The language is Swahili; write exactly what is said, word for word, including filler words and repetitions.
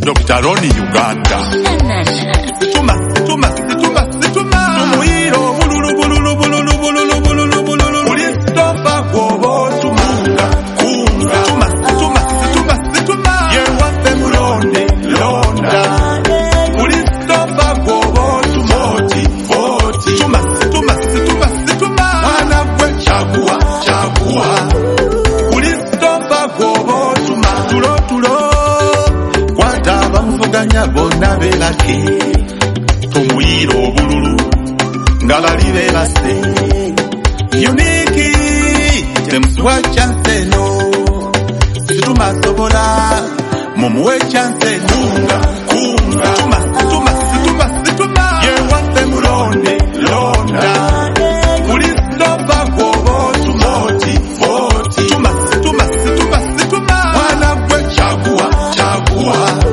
Doctor Ronnie Uganda. Tuma, tuma, tuma, tuma. Tumuiro, bululu, bululu, bululu, bululu, bululu, bululu. Christopher Gwobo, tumunga, kunga. Tuma, tuma, tuma, tuma. Ye wate mulonde, londa. Christopher Gwobo, tumoti, foti. Tuma, tuma, tuma, tuma. Wana kwe chagua, chagua. Christopher Gwobo, tuma, tulo, tulo. Bamuvuganya bonna belake tumuyiro obululu nga bali bebase Unique temusuwa chance no situmasobola mumuwe chance kunga kunga tuma tuma tuma tuma yewate mulonde londa Christopher Gwobo tumoti foti tuma tuma tuma tuma wana gwe chagua chagua